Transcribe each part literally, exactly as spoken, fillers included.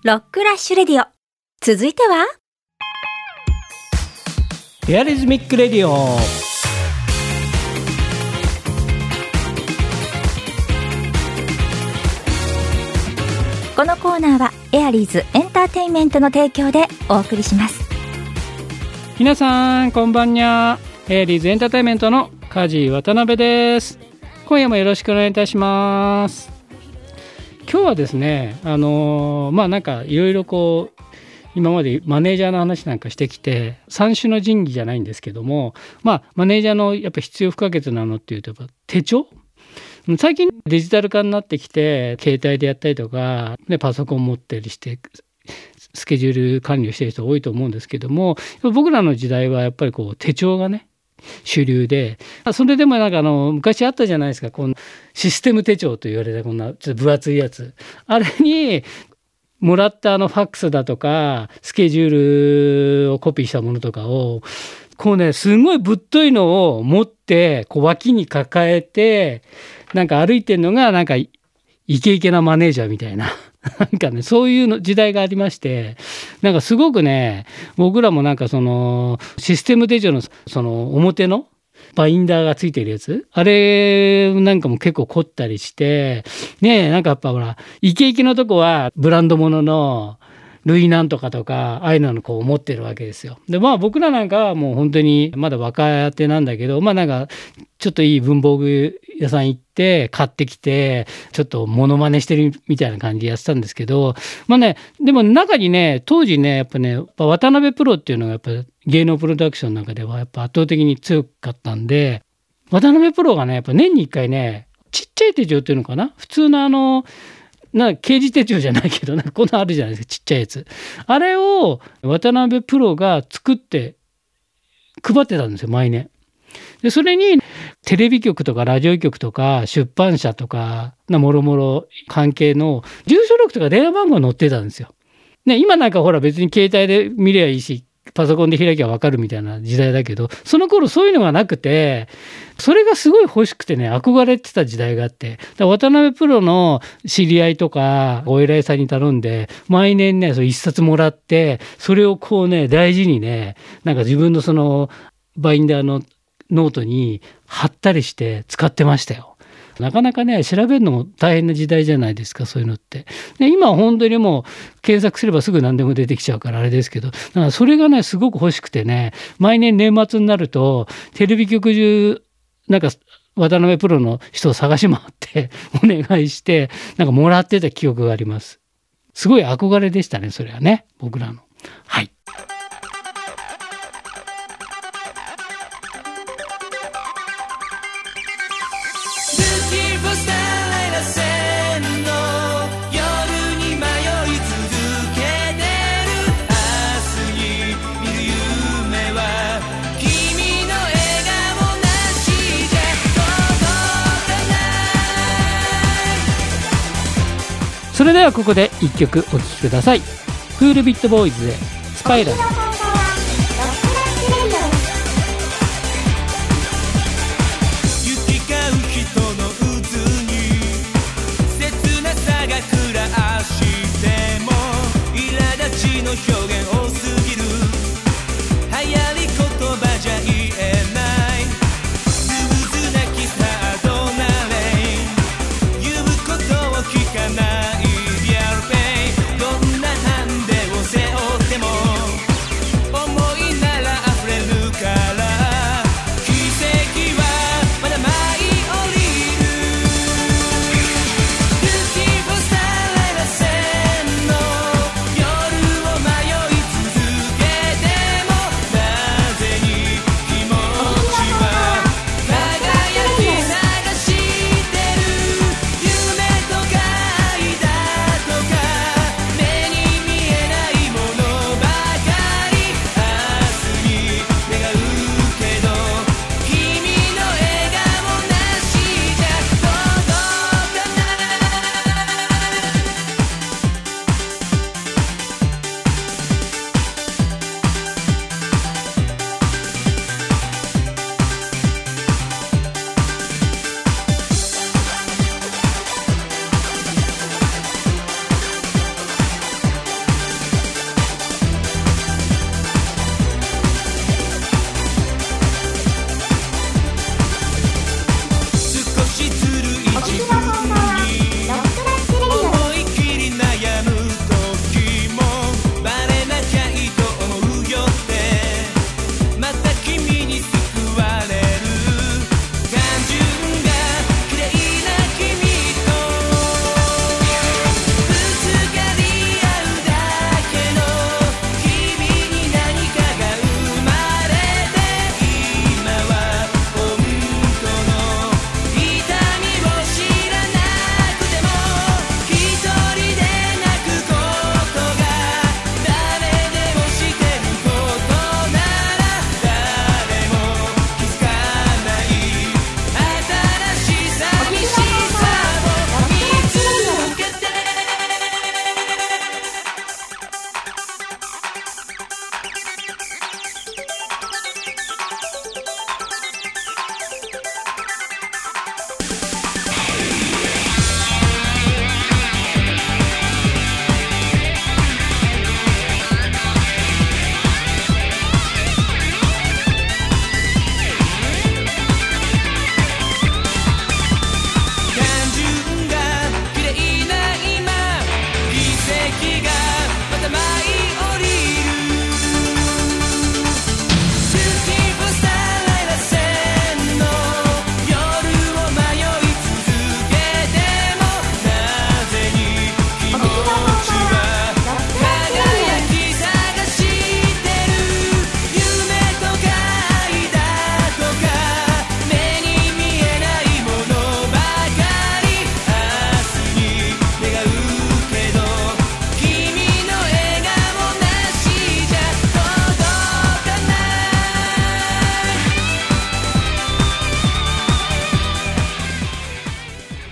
ロックラッシュレディオ。続いてはエアリズミックレディオ。 このコーナーはエアリーズエンターテインメントの提供でお送りします。 皆さんこんばんにゃ。エアリーズエンターテインメントの梶渡辺です。今夜もよろしくお願いいたします。今日はですね、あのー、まあなんかいろいろこう今までマネージャーの話なんかしてきて、三種の神器じゃないんですけども、まあマネージャーのやっぱ必要不可欠なのっていうとやっぱ手帳。最近デジタル化になってきて、携帯でやったりとか、ね、パソコン持ったりしてスケジュール管理をしている人多いと思うんですけども、僕らの時代はやっぱりこう手帳がね主流で、それでもなんかあの昔あったじゃないですか、このシステム手帳と言われたこんなちょっと分厚いやつ、あれにもらったあのファックスだとかスケジュールをコピーしたものとかをこうね、すごいぶっといのを持ってこう脇に抱えてなんか歩いてるのがなんかイケイケなマネージャーみたいななんかね、そういうの時代がありまして、なんかすごくね、僕らもなんかそのシステム手帳のその表のバインダーがついてるやつ、あれなんかも結構凝ったりしてね、なんかやっぱほらイケイケのとこはブランド物のルイなんとかとかああいうのこう持ってるわけですよ。でまあ僕らなんかはもう本当にまだ若手なんだけど、まあなんかちょっといい文房具屋さん行って買ってきてちょっとモノマネしてるみたいな感じでやってたんですけど、まあね、でも中にね当時ねやっぱねやっぱ渡辺プロっていうのがやっぱ芸能プロダクションの中ではやっぱ圧倒的に強かったんで、渡辺プロがねやっぱ年にいっかいねちっちゃい手帳っていうのかな、普通のあのな刑事手帳じゃないけどなんかこんなあるじゃないですか、ちっちゃいやつ、あれを渡辺プロが作って配ってたんですよ毎年。でそれにテレビ局とかラジオ局とか出版社とかなもろもろ関係の住所録とか電話番号載ってたんですよ、ね、今なんかほら別に携帯で見ればいいしパソコンで開きゃ分かるみたいな時代だけど、その頃そういうのがなくて、それがすごい欲しくてね憧れてた時代があって、だから渡辺プロの知り合いとかお偉いさんに頼んで毎年ねそれ一冊もらって、それをこうね大事にねなんか自分のそのバインダーのノートに貼ったりして使ってましたよ。なかなかね調べるのも大変な時代じゃないですか、そういうのって。で今は本当にもう検索すればすぐ何でも出てきちゃうからあれですけど、だからそれがねすごく欲しくてね、毎年年末になるとテレビ局中なんか渡辺プロの人を探し回ってお願いしてなんかもらってた記憶があります。すごい憧れでしたね、それはね、僕らの。はい。それではここでいっきょくお聴きください。クールビットボーイズでスパイラル。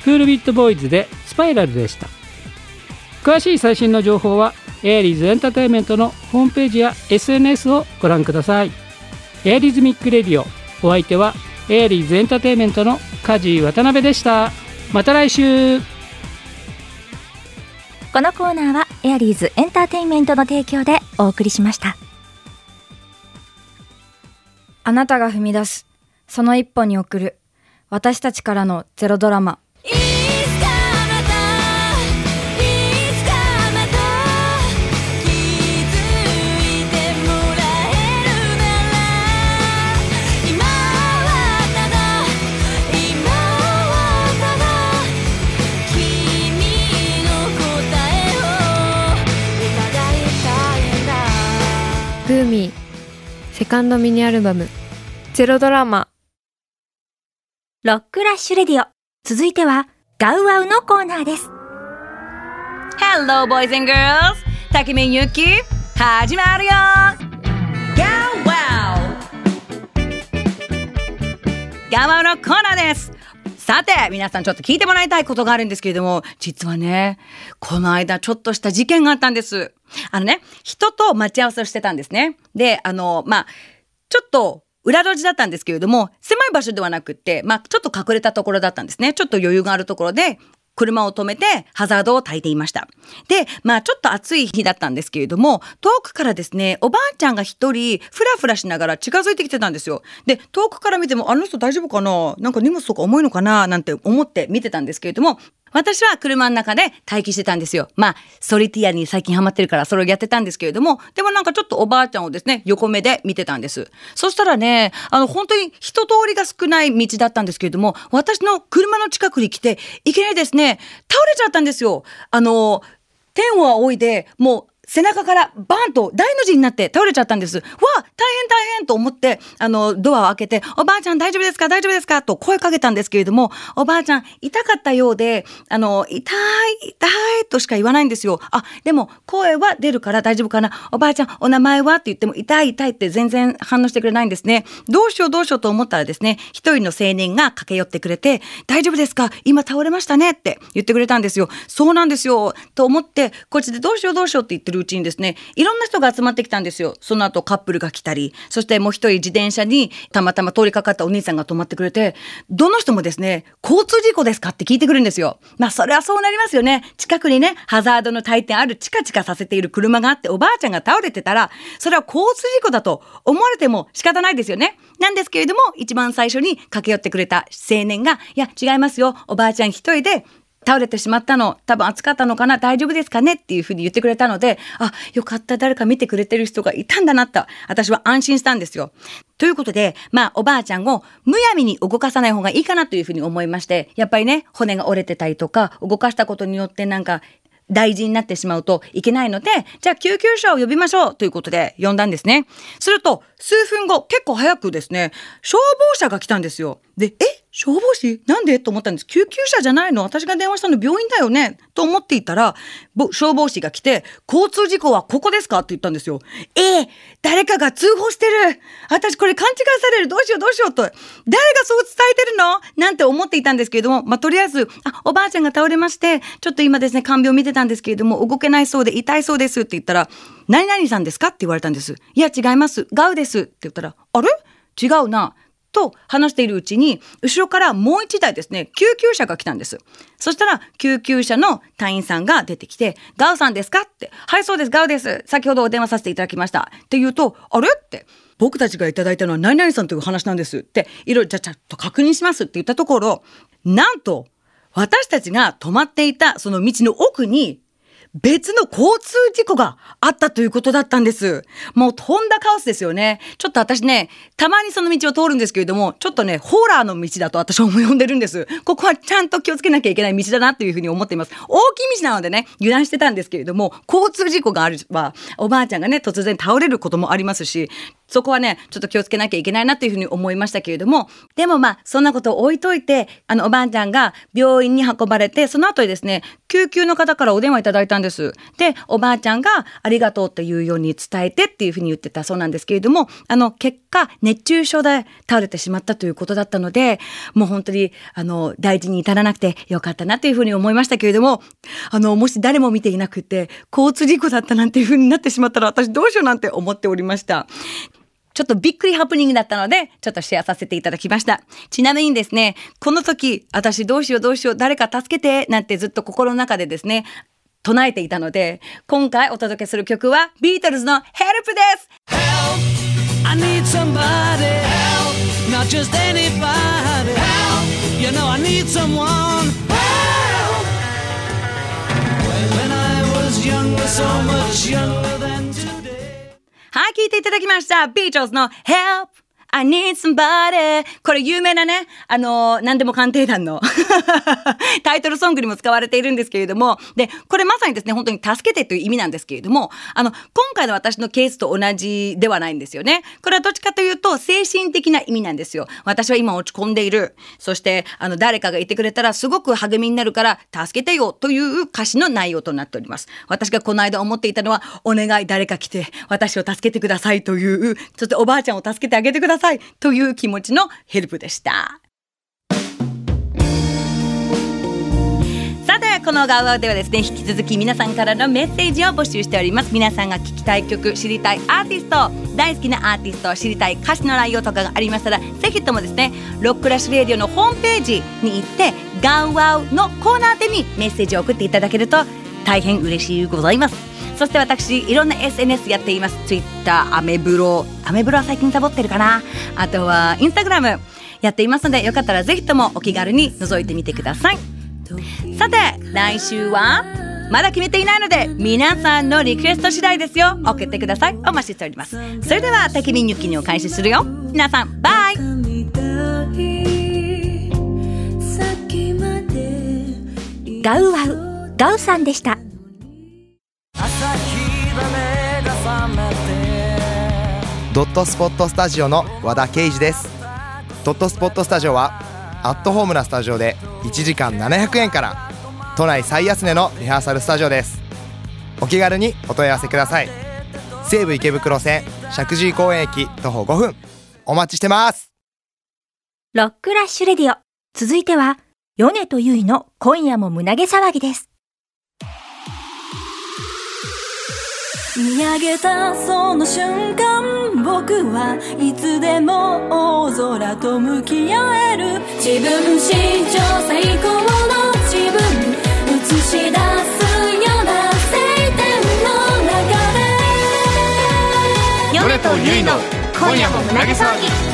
クールビットボーイズでスパイラルでした。詳しい最新の情報はエアリーズエンターテインメントのホームページや エスエヌエス をご覧ください。エアリズミックレディオ、お相手はエアリーズエンターテインメントの梶渡辺でした。また来週。 このコーナーはエアリーズエンターテインメントの提供でお送りしました。 あなたが踏み出すその一歩に送る私たちからのゼロドラマ。 グーミーセカンドミニアルバムゼロドラマ。 ロックラッシュレディオ、続いてはガウワウのコーナーです。 Hello boys and girls、 タキミンユキ始まるよ。ガウワウガウワウのコーナーです。さて皆さん、ちょっと聞いてもらいたいことがあるんですけれども、実はねこの間ちょっとした事件があったんです。あのね人と待ち合わせをしてたんですね。であのまあちょっと裏路地だったんですけれども、狭い場所ではなくって、まあちょっと隠れたところだったんですね。ちょっと余裕があるところで車を止めてハザードを焚いていました。でまあちょっと暑い日だったんですけれども、遠くからですねおばあちゃんが一人フラフラしながら近づいてきてたんですよ。で遠くから見ても、あの人大丈夫かな、なんか荷物とか重いのかななんて思って見てたんですけれども、私は車の中で待機してたんですよ。まあソリティアに最近ハマってるからそれをやってたんですけれども、でもなんかちょっとおばあちゃんをですね横目で見てたんです。そしたらねあの本当に人通りが少ない道だったんですけれども、私の車の近くに来ていきなりですね倒れちゃったんですよ。あの天を仰いでもう背中からバーンと大の字になって倒れちゃったんです。わあ大変大変と思ってあのドアを開けて、おばあちゃん大丈夫ですか大丈夫ですかと声かけたんですけれども、おばあちゃん痛かったようであの痛い痛いとしか言わないんですよ。あでも声は出るから大丈夫かな、おばあちゃんお名前はって言っても痛い痛いって全然反応してくれないんですね。どうしようどうしようと思ったらですね、一人の青年が駆け寄ってくれて、大丈夫ですか今倒れましたねって言ってくれたんですよ。そうなんですよと思ってこっちでどうしようどうしようって言ってるうちにですね、いろんな人が集まってきたんですよ。その後カップルが来たり、そしてもう一人自転車にたまたま通りかかったお兄さんが止まってくれて、どの人もですね交通事故ですかって聞いてくるんですよ。まあそれはそうなりますよね。近くにねハザードの退点あるチカチカさせている車があって、おばあちゃんが倒れてたらそれは交通事故だと思われても仕方ないですよね。なんですけれども、一番最初に駆け寄ってくれた青年が、いや違いますよ、おばあちゃん一人で倒れてしまったの、多分暑かったのかな、大丈夫ですかねっていうふうに言ってくれたので、あよかった、誰か見てくれてる人がいたんだなと私は安心したんですよ。ということでまあおばあちゃんをむやみに動かさない方がいいかなというふうに思いまして、やっぱりね骨が折れてたりとか動かしたことによってなんか大事になってしまうといけないので、じゃあ救急車を呼びましょうということで呼んだんですね。すると数分後、結構早くですね消防車が来たんですよ。でえ消防士なんでと思ったんです。救急車じゃないの、私が電話したの病院だよねと思っていたら、消防士が来て、交通事故はここですかって言ったんですよ。えー、誰かが通報してる、私これ勘違いされる、どうしようどうしようと、誰がそう伝えてるのなんて思っていたんですけれども、まあ、とりあえずあおばあちゃんが倒れまして、ちょっと今ですね看病見てたんですけれども動けないそうで痛いそうですって言ったら、何々さんですかって言われたんです。いや違います、ガウですって言ったら、あれ違うなと話しているうちに、後ろからもう一台ですね救急車が来たんです。そしたら救急車の隊員さんが出てきて、ガウさんですかって、はいそうです、ガウです、先ほどお電話させていただきましたって言うと、あれって僕たちがいただいたのは何々さんという話なんですっていろいろじゃちゃっと確認しますって言ったところ、なんと私たちが止まっていたその道の奥に別の交通事故があったということだったんです。もうとんだカオスですよね。ちょっと私ねたまにその道を通るんですけれども、ちょっとねホラーの道だと私は呼んでるんです。ここはちゃんと気をつけなきゃいけない道だなというふうに思っています。大きい道なのでね油断してたんですけれども、交通事故があればおばあちゃんがね突然倒れることもありますし、 そこはねちょっと気をつけなきゃいけないなというふうに思いましたけれども、でもまあそんなことを置いといて、あのおばあちゃんが病院に運ばれて、その後にですね救急の方からお電話いただいたんです。でおばあちゃんがありがとうっていうように伝えてっていうふうに言ってたそうなんですけれども、あの結果熱中症で倒れてしまったということだったので、もう本当にあの大事に至らなくてよかったなというふうに思いましたけれども、あのもし誰も見ていなくて交通事故だったなんていうふうになってしまったら私どうしようなんて思っておりました。ちょっとびっくりハプニングだったのでちょっとシェアさせていただきました。ちなみにですね、この時私どうしようどうしよう誰か助けてなんてずっと心の中でですね唱えていたので、今回お届けする曲はビートルズの Help です。 Help, I need somebody help, not just anybody help, you know I need someone help. When I was younger, so much younger than today. はい、聞いていただきました。ビートルズの Help I need somebody。 これ有名なね、あのー、何でも鑑定団のタイトルソングにも使われているんですけれども、でこれまさにですね本当に助けてという意味なんですけれども、あの今回の私のケースと同じではないんですよね。これはどっちかというと精神的な意味なんですよ。私は今落ち込んでいる、そしてあの誰かがいてくれたらすごく励みになるから助けてよという歌詞の内容となっております。私がこの間思っていたのは、お願い誰か来て私を助けてくださいという、そしておばあちゃんを助けてあげてくださいという気持ちのヘルプでした。さてこのガウワウではですね、引き続き皆さんからのメッセージを募集しております。皆さんが聞きたい曲、知りたいアーティスト、大好きなアーティスト、知りたい歌詞の内容とかがありましたら、ぜひともですねロックラッシュレディオのホームページに行ってガウワウのコーナーでにメッセージを送っていただけると大変嬉しいございます。そして私いろんな エスエヌエス やっています。 Twitter、アメブロ、アメブロは最近サボってるかな、あとは Instagram やっていますので、よかったらぜひともお気軽に覗いてみてください。さて来週はまだ決めていないので、皆さんのリクエスト次第ですよ。送ってください。お待ちしております。それではタケミン日記を開始するよ。皆さんバイ。 ガウワウ、ガウさんでした。 ドットスポットスタジオの和田圭司です。ドットスポットスタジオはアットホームなスタジオでいちじかんななひゃくえんから都内最安値のリハーサルスタジオです。お気軽にお問い合わせください。西武池袋線石神井公園駅徒歩ごふん、お待ちしてます。 ロックラッシュレディオ、続いては米とゆいの今夜も胸毛騒ぎです。 見上げたその瞬間、僕はいつでも大空と向き合える。自分史上最高の自分映し出すような晴天の中で、 米とゆいの今夜も胸毛騒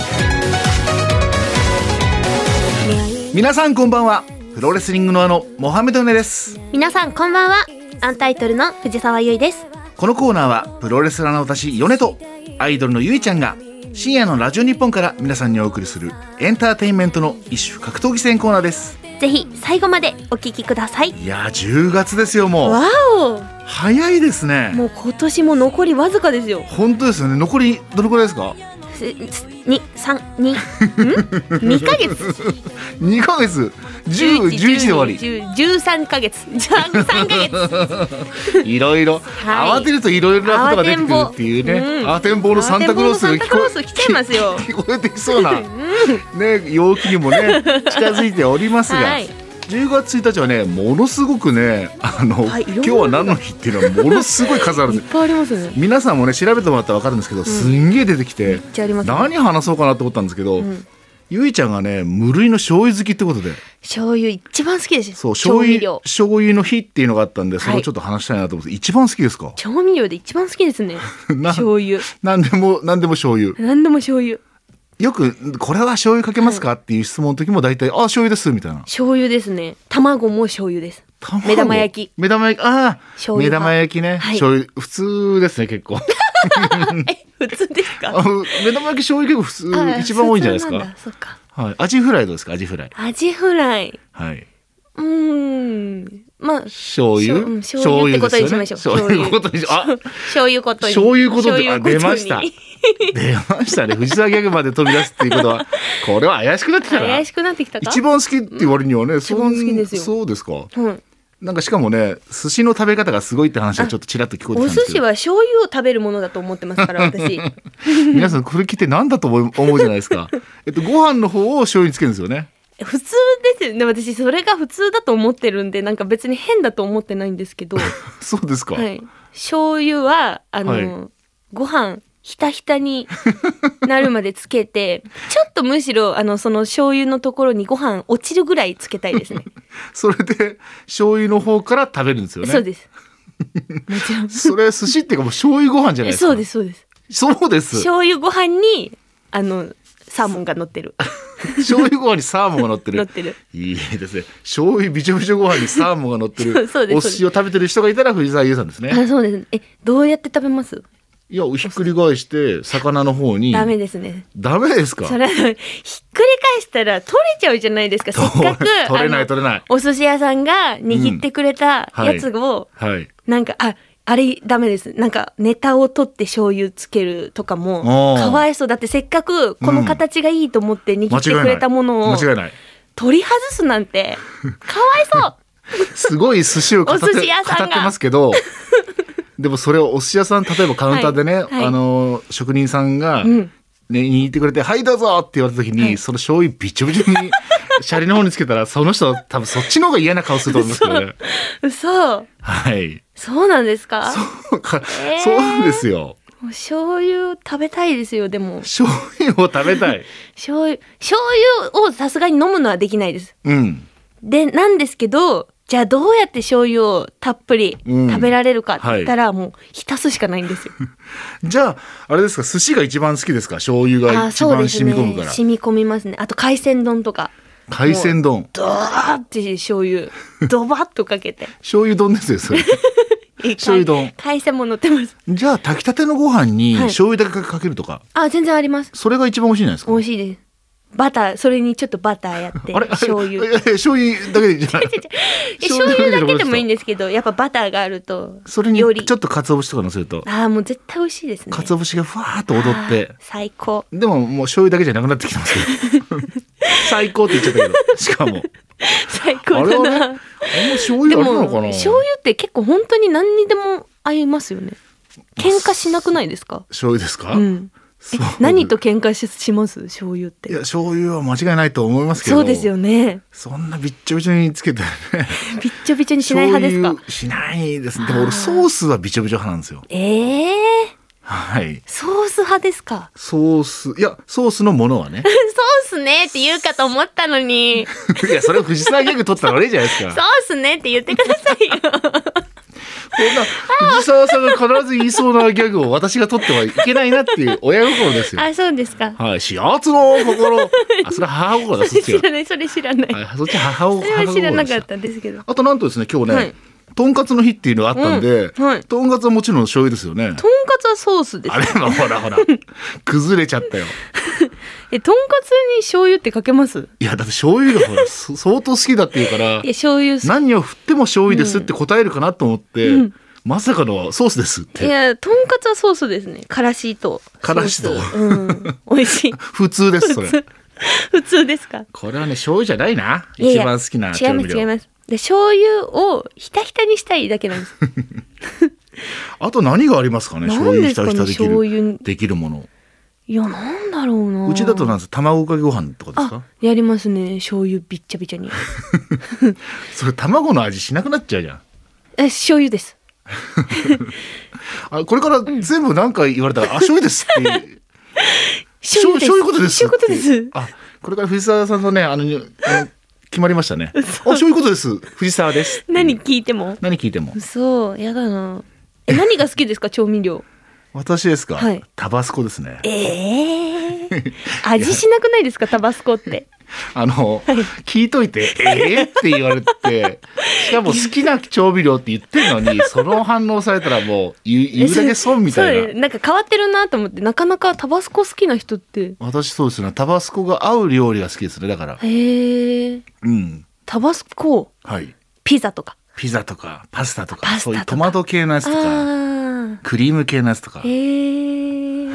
ぎ。皆さんこんばんは。プロレスリングのあのモハメドネです。 皆さんこんばんは。アンタイトルの藤沢優衣です。 このコーナーはプロレスラーの私ヨネとアイドルのゆいちゃんが深夜のラジオ日本から皆さんにお送りするエンターテインメントの一種格闘技戦コーナーです。 ぜひ最後までお聞きください。 いやーじゅうがつですよ。もうわお、 早いですね。 もう今年も残りわずかですよ。 本当ですよね。残りどのくらいですか？ に、さん、に、んにかげつにかげつ、じゅう、じゅういちで終わり、 じゅう、じゅうさんかげつじゅうさんかげついろいろ、はい、慌てるといろいろなことが出てくるっていうね、慌てんぼうのサンタクロースが聞こえ来ちゃいますよ聞こえてきそうな、ね、陽気にもね近づいておりますが、はい、じゅうがつついたちはねものすごくねあの、はい、今日は何の日っていうのはものすごい数あるんです。 いっぱいありますね。 皆さんもね調べてもらったら分かるんですけど、うん、すんげえ出てきて、 ね、 何話そうかなと思ったんですけど、うん、ゆいちゃんがね無類の醤油好きってことで、 醤油一番好きです。 そう醤油醤油の日っていうのがあったんで、それをちょっと話したいなと思って、はい、一番好きですか？ 調味料で一番好きですね醤油。 何でも何でも醤油。 何でも醤油。 よくこれは醤油かけますか、はい、っていう質問の時も大体あ醤油ですみたいな。 醤油ですね。卵も醤油です。目玉焼き。 目玉焼き、ああ目玉焼きね、はい、醤油普通ですね結構え普通ですか？ 目玉焼き醤油結構普通一番多いんじゃないですか？ そうか、 はい、アジフライどうですか？アジフライ。 アジフライ、 はい、 うーんまあ醤油、うん、 醤油ってことにしましょう。 醤油ことにしあ醤油ことに醤油ことにあ出ました出ましたね。藤沢ギャグまで飛び出すっていうことはこれは怪しくなってきたな。 怪しくなってきたか。 一番好きっていう割にはね、 一番好きですよ。 そうですか。 うん。 なんかしかもね、寿司の食べ方がすごいって話がちょっとちらっと聞こえてきたんですけど。 お寿司は醤油を食べるものだと思ってますから私。 皆さんこれ聞いて何だと思う、思うじゃないですか。えっとご飯の方を醤油につけるんですよね。 普通ですよね。私それが普通だと思ってるんで、なんか別に変だと思ってないんですけど。 そうですか。 はい。醤油はあの、はい、ご飯ひたひたになるまでつけてちょっとむしろあのその醤油のところにご飯落ちるぐらいつけたいですね。 それで醤油の方から食べるんですよね。 そうです。もちろん。 それ寿司っていうかもう醤油ご飯じゃないですか。 そうですそうです。 そうです。 醤油ご飯にあのサーモンが乗ってる。 醤油ご飯にサーモンが乗ってる。 乗ってる。 いいですね。醤油びちょびちょご飯にサーモンが乗ってる。 そうです。 お寿司を食べてる人がいたら藤沢優さんですね。 あ、そうです。え、どうやって食べます？ いや、ひっくり返して魚の方に。 ダメですね。 ダメですか？ それひっくり返したら取れちゃうじゃないですか。せっかく取れない取れない。 お寿司屋さんが握ってくれたやつを、 うん、はいはい、 なんかああれダメです。なんかネタを取って醤油つけるとかもかわいそう。だってせっかくこの形がいいと思って握ってくれたものを取り外すなんてかわいそう。 すごい寿司を語って、 お寿司屋さんが語ってますけど。でもそれをお寿司屋さん、例えばカウンターでね、はいはい、あの職人さんが、ね、握ってくれて、はいどうぞって言われた時に、はい、その醤油びちょびちょにシャリの方につけたら、その人は多分そっちの方が嫌な顔すると思いますけどね。 嘘。 はい。そうなんですか？ そうか、えー、そうですよ。 もう醤油食べたいですよ。でも醤油を食べたい。 醤油醤油をさすがに飲むのはできないです。 うん。 でなんですけど。じゃあどうやって醤油をたっぷり食べられるかって言ったら、うん、はい、もう浸すしかないんですよ。 じゃああれですか、寿司が一番好きですか？醤油が一番染み込むから。 ね、染み込みますね。あと海鮮丼とか。 海鮮丼。 ドーって醤油ドバッとかけて。 醤油丼ですよそれ。醤油丼。 海鮮も乗ってます。 じゃあ炊きたてのご飯に醤油だけかけるとか。はい、 あ、全然あります。 それが一番美味しいじゃないですか。 美味しいです。バター、それにちょっとバターやってあれ醤油ええ醤油だけでじゃない醤油だけでもいいんですけど、やっぱバターがあるとそれにちょっと鰹節とか乗せると、 ああもう絶対美味しいですね。 鰹節がふわーっと踊って最高。 でももう醤油だけじゃなくなってきてますけど最高って言っちゃったけど、しかも最高だな。あれはね、あんま醤油あるのかな。 でも醤油って結構本当に何にでも合いますよね。喧嘩しなくないですか？ 醤油ですか？ うん。何と喧嘩 し, します醤油って。 いや醤油は間違いないと思いますけど。 そうですよね。 そんなびっちょびちょにつけてねびっちょびちょにしない派ですか？ しないですね。でも俺ソースはびちょびちょ派なんですよ。 ええー、 はい。 ソース派ですか？ ソース、いやソースのものはねソースねって言うかと思ったのにいやそれ藤沢ギャグ取ったら悪いじゃないですか。 ソースねって言ってくださいよこんな藤沢さんが必ず言いそうなギャグを私が取ってはいけないなっていう親心ですよ。 あ、そうですか。 はい、幸せの心。あ、それは母心だ。 それ知らない、それ知らない。 はい、そっち母心。 それは知らなかったんですけど。 あとなんとですね、今日ね、はい、とんかつの日っていうのがあったんで、うんはい、とんかつはもちろん醤油ですよね。 とんかつはソースです、ね。 あれはほらほら崩れちゃったよ。 え、とんかつに醤油ってかけます？ いやだって醤油がほら相当好きだっていうから、いや醤油何を振っても醤油ですって答えるかなと思って。うんうん、まさかのソースですって。 いや、とんかつはソースですね。からしとからしと、 うん、美味しい。 普通ですそれ。 普通ですか？ これはね醤油じゃないな。一番好きな調味料。 違います違います。で醤油をひたひたにしたいだけなんです。 あと何がありますかね？醤油ひたひたできる、 ね、 できるもの。 いやなんだろうな。 うちだとなんです卵かけご飯とかですか？ やりますね。醤油びっちゃびちゃに。 それ卵の味しなくなっちゃうじゃん。 え、醤油です。 あ、これから全部何か言われたら、うん、あ、醤油ですっていう醤油です。 そういうことです。 そういうことです。 あ、これから藤沢さんのね、あの、あの決まりましたね。あ、そういうことです。藤沢です。 何聞いても？ 何聞いても。 そう、やだな。え、何が好きですか？調味料。 私ですか、 はい、 タバスコですね。 えー、味しなくないですか？タバスコってあの、はい、聞いといてえーって言われて、しかも好きな調味料って言ってるのにその反応されたらもう言う、言うだけ損みたいな。 なんか変わってるなと思って。なかなかタバスコ好きな人って。 私そうですね、タバスコが合う料理が好きですね。だからへえ、 うん、 タバスコ、 はい、 ピザとかピザとかパスタとか、 パスタとかそういうトマト系のやつとかクリーム系のやつとか。 へー、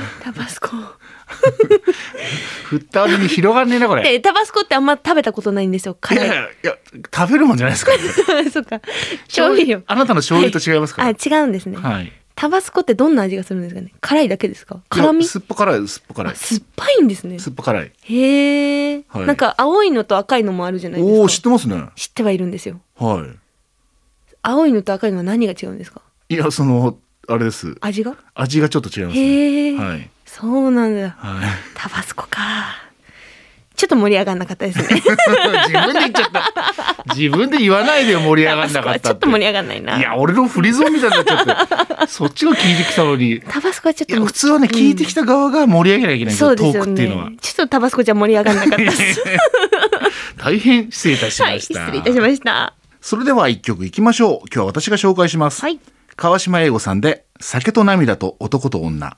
タバスコ振った割に広がんねえなこれ。 えタバスコってあんま食べたことないんですよ。 いやいやいや食べるもんじゃないですか、 ね、そうか醤油よ。 あなたの醤油と違いますから、 はい、あ違うんですね、はい、タバスコってどんな味がするんですかね。辛いだけですか。辛み。 酸っぱ辛い酸っぱ辛い。 酸っぱいんですね。 酸っぱ辛い。 へえ、はい、なんか青いのと赤いのもあるじゃないですか。 おー知ってますね。 知ってはいるんですよ。 はい。 青いのと赤いのは何が違うんですか。 いやそのあれです。味が味がちょっと違います、ね、 へえ、 はい、 そうなんだ、 はい、 タバスコか。ちょっと盛り上がんなかったですね自分で言っちゃった自分で言わないで盛り上がんなかったって。 ちょっと盛り上がんないな。 いや俺のフリゾーみたいになっちゃってそっちが聞いてきたのに。 タバスコはちょっといや普通はね、うん、聞いてきた側が盛り上げなきゃいけないんですよ、トークっていうのは。 ちょっとタバスコじゃ盛り上がんなかったです大変失礼いたしました、 はい、失礼いたしました。 それでは一曲いきましょう。今日は私が紹介します、はい、川島英吾さんで酒と涙と男と女。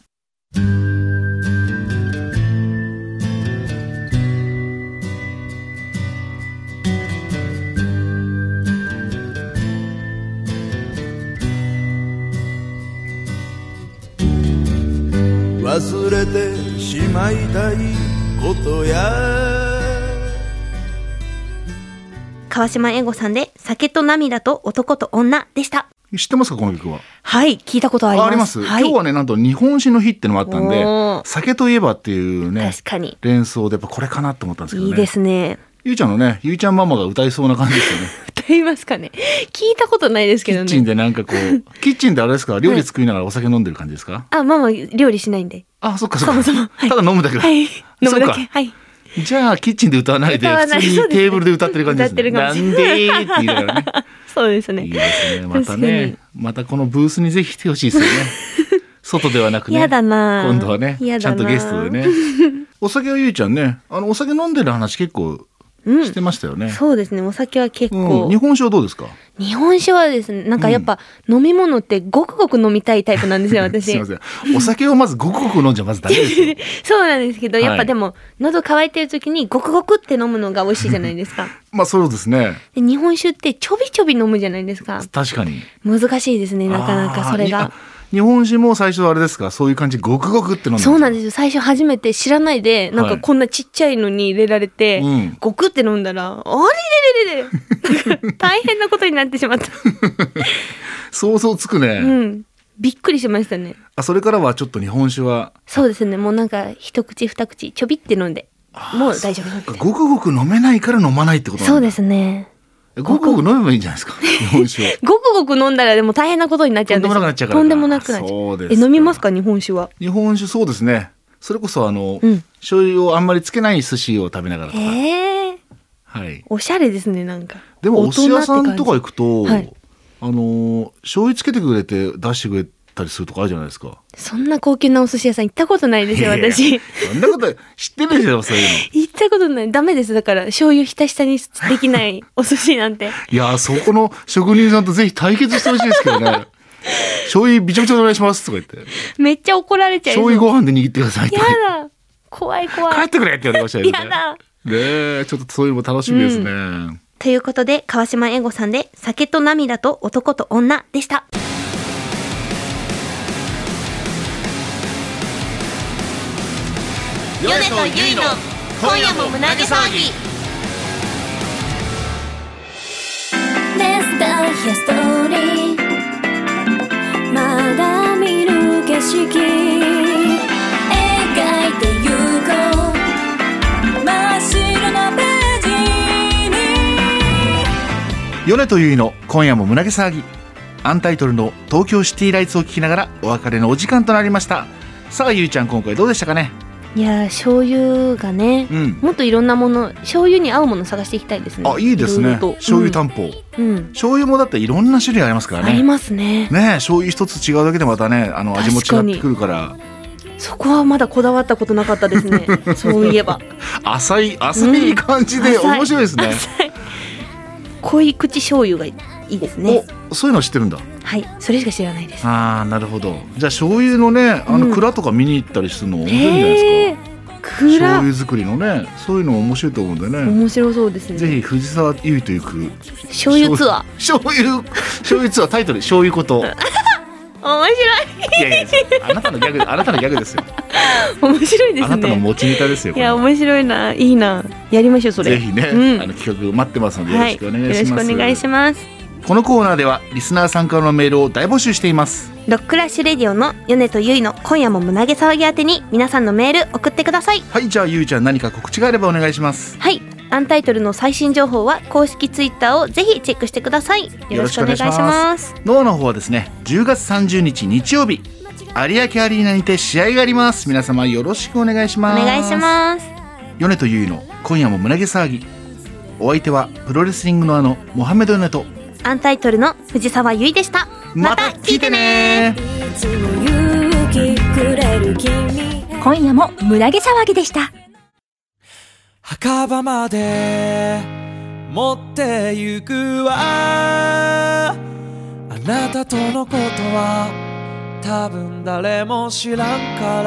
忘れてしまいたいことや。 川島英吾さんで酒と涙と男と女でした。 知ってますかこの曲は。 はい聞いたことあります。 あります、はい、今日はねなんと日本史の日ってのもあったんで酒といえばっていうね確かに連想でやっぱこれかなと思ったんですけどね。 いいですね。 ゆいちゃんのねゆいちゃんママが歌いそうな感じですよね歌いますかね。聞いたことないですけどね。 キッチンでなんかこうキッチンであれですか料理作りながらお酒飲んでる感じですか。 あママ料理しないんで。 あそっかそっか。 そもそも、はい、 ただ飲むだけだ、 はい、飲むだけはいじゃあキッチンで歌わないで普通にテーブルで歌ってる感じですね。なんでーって言いながらねそうですね。 いいですね。またねまたこのブースにぜひ来てほしいですよね外ではなくね。 やだな今度はねちゃんとゲストでねお酒はゆいちゃんねあのお酒飲んでる話結構してましたよね、 うん、そうですね。お酒は結構、 うん、日本酒はどうですか。 日本酒はですねなんかやっぱ飲み物ってごくごく飲みたいタイプなんですよ私すいませんお酒をまずごくごく飲んじゃまずダメですよそうなんですけどやっぱでも、はい、喉乾いてる時にごくごくって飲むのが美味しいじゃないですかまあそうですね。 で日本酒ってちょびちょび飲むじゃないですか。 確かに難しいですねなかなかそれが。 日本酒も最初あれですかそういう感じごくごくって飲んで。 そうなんですよ。最初初めて知らないでなんかこんなちっちゃいのに入れられて、はい、ごくって飲んだら、うん、あれれれれれ大変なことになってしまった想像つくね、 うん、びっくりしましたね。 あそれからはちょっと日本酒はそうですねもうなんか一口二口ちょびって飲んでもう大丈夫。 ごくごく飲めないから飲まないってことなんだ。 そうですね。 ごくごく飲めばいいんじゃないですか日本酒をごくごく飲んだらでも大変なことになっちゃうんですよ。 とんでもなくなっちゃうから。 とんでもなくなっちゃう。そうですか。え飲みますか日本酒は。 日本酒そうですね。それこそあの、うん、醤油をあんまりつけない寿司を食べながらとか、 えーはい、 おしゃれですねなんか。 でもお寿司屋さんとか行くと、はい、あの醤油つけてくれて出してくれたりするとかあるじゃないですか。 そんな高級なお寿司屋さん行ったことないですよ私。 そんなこと知ってるでしょそういうの。 行ったことない。ダメですだから醤油ひたひたにできないお寿司なんていやそこの職人さんとぜひ対決してほしいですけどね醤油びちゃびちゃお願いしますとか言ってめっちゃ怒られちゃう。 醤油ご飯で握ってくださいとか。 やだ怖い怖い。 帰ってくれって言われましたよね。 やだねちょっとそういうのも楽しみですね、うん、 ということで川島英吾さんで酒と涙と男と女でした。 ヨネとユイの今夜も胸毛騒ぎ。 Let's die here story まだ見る景色描いてゆこう真っ白なページに。 ヨネとユイの今夜も胸毛騒ぎ。アンタイトルの東京シティライツを聞きながらお別れのお時間となりました。さあゆいちゃん今回どうでしたかね。 いや醤油がね、うん、もっといろんなもの醤油に合うもの探していきたいですね。 あいいですね。醤油担保、うん、醤油もだっていろんな種類ありますからね。 ありますね。 ね醤油一つ違うだけでまたねあの味も違ってくるから。 そこはまだこだわったことなかったですねそういえば浅い浅い感じで面白いですね、うん、 濃い口醤油がいいですね。 おそういうの知ってるんだ。 はいそれしか知らないです。 ああなるほど。じゃあ醤油のねあの蔵とか見に行ったりするの面白いんじゃないですか、 うん蔵醤油作りのねそういうの面白いと思うんでね。 面白そうですね。 ぜひ藤沢優衣と行く醤油ツアー醤油醤油ツアータイトル醤油こと面白い。 いやいや、あなたのギャグ、あなたのギャグですよ。 面白いですね。 あなたの持ちネタですよ。 いや、面白いな、いいな、やりましょうそれ。 ぜひね、 うん、 あの企画待ってますのでよろしくお願いします。 はい、よろしくお願いします。 このコーナーではリスナー参加のメールを大募集しています。 ロックラッシュレディオの米とゆいの今夜も胸毛騒ぎ宛てに皆さんのメール送ってください。 はい、じゃあゆいちゃん、何か告知があればお願いします。 はい、アンタイトルの最新情報は公式ツイッターをぜひチェックしてください。よろしくお願いします。 ノアの方はですね、じゅうがつさんじゅうにち日曜日、有明アリーナにて試合があります。皆様よろしくお願いします。 お願いします。 米とゆいの今夜も胸毛騒ぎ、お相手はプロレスリングのあのモハメドヨネとアンタイトルの藤沢ゆいでした。また聞いてね。 今夜も胸毛騒ぎでした。 墓場まで持ってゆくわ、あなたとのことは多分誰も知らんから、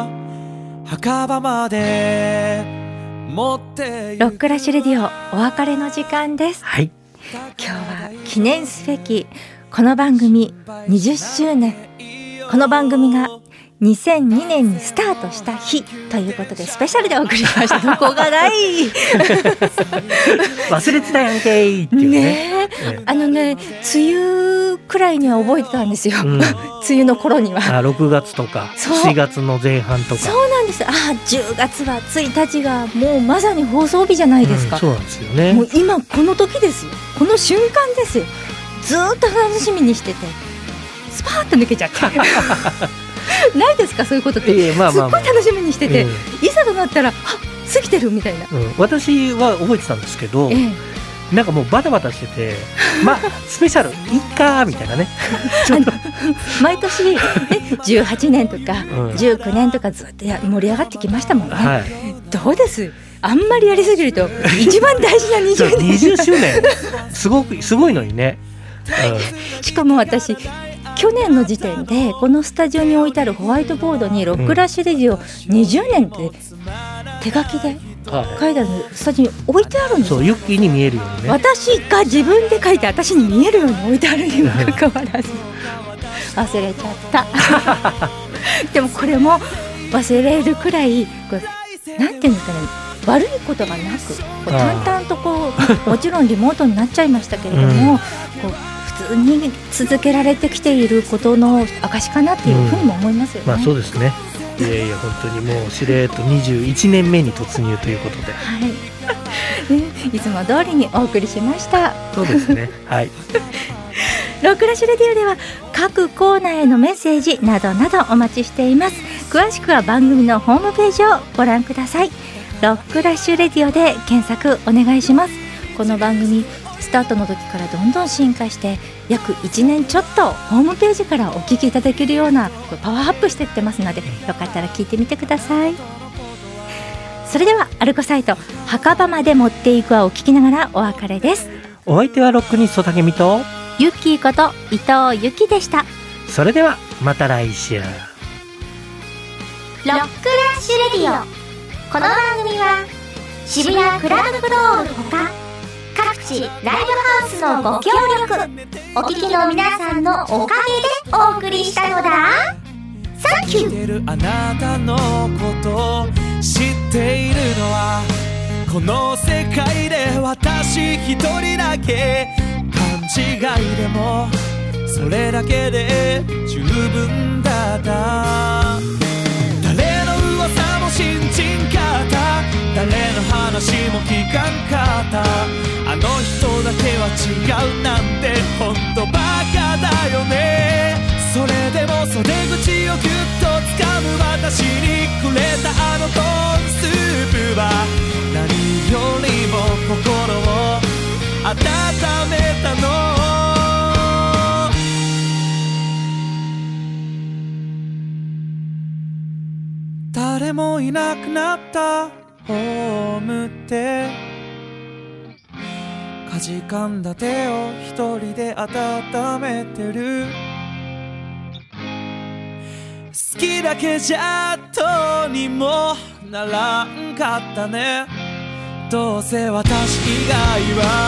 墓場まで持ってゆく。 ロックラッシュレディオ、お別れの時間です。 はい、 今日は記念すべきこの番組にじゅっしゅうねん、この番組がにせんにねんにスタートした日ということでスペシャルでお送りしました。どこがない忘れてたやんけいっていう ね, ねえ、あのね、梅雨くらいには覚えてたんですよ、うん、梅雨の頃にはあろくがつとかしがつの前半とか。 そうなんです。あじゅうがつはついたちがもうまさに放送日じゃないですか、 うん、そうなんですよね。 もう今この時ですよ、この瞬間ですよ。ずっと楽しみにしててスパーッと抜けちゃってないですか、そういうことって。 えーまあまあまあ、 すっごい楽しみにしてて、 えー、いざとなったらあ過ぎてるみたいな、 うん、私は覚えてたんですけど、 えー、 なんかもうバタバタしててまあスペシャルいっかみたいなね毎年、ね、じゅうはちねんとか、うん、じゅうきゅうねんとかずっと盛り上がってきましたもんね、はい、どうです、あんまりやりすぎると一番大事なにじゅうねんにじゅっしゅうねんすごくすごいのにね、 うん、しかも私去年の時点でこのスタジオに置いてあるホワイトボードにロックラッシュレディオにじゅうねんって手書きで書いてあるスタジオに置いてあるんですよ。 そう、ユッキーに見えるようにね。 私が自分で書いて私に見えるように置いてあるにもかかわらず忘れちゃったでもこれも忘れるくらいこうなんていうんですかね、悪いことがなくこう淡々とこうもちろんリモートになっちゃいましたけれども、うん、こう普通に続けられてきていることの証かなっていうふうにも思いますよね、 うん、まあそうですね。いやいや本当にもうしれっとにじゅういちねんめに突入ということで、 はいね、いつも通りにお送りしました。 そうですねはいロックラッシュレディオでは各コーナーへのメッセージなどなどお待ちしています。詳しくは番組のホームページをご覧ください。ロックラッシュレディオで検索お願いします。この番組スタートの時からどんどん進化して約いちねんちょっとホームページからお聞きいただけるようなパワーアップしていってますので、よかったら聞いてみてください。それではアルコサイト墓場まで持っていくはお聞きながらお別れです。 お相手はロックニスト竹見とユッキーこと伊藤由紀でした。 それではまた来週。 ロックラッシュレディオ、この番組は渋谷クラブクドールほか各地ライブハウスのご協力、お聞きの皆さんのおかげでお送りしたのだ。サンキュー。 あなたのこと知っているのはこの世界で私一人だけ。勘違いでもそれだけで十分だった。誰の噂も信じんかった、誰の話も聞かんかった。あの人だけは違うなんてほんとバカだよね。それでも袖口をギュッと掴む私にくれたあのコーンスープは何よりも心を温めたの。誰もいなくなったホームってかじかんだ手を一人で温めてる。好きだけじゃどうにもならんかったね。どうせ私以外は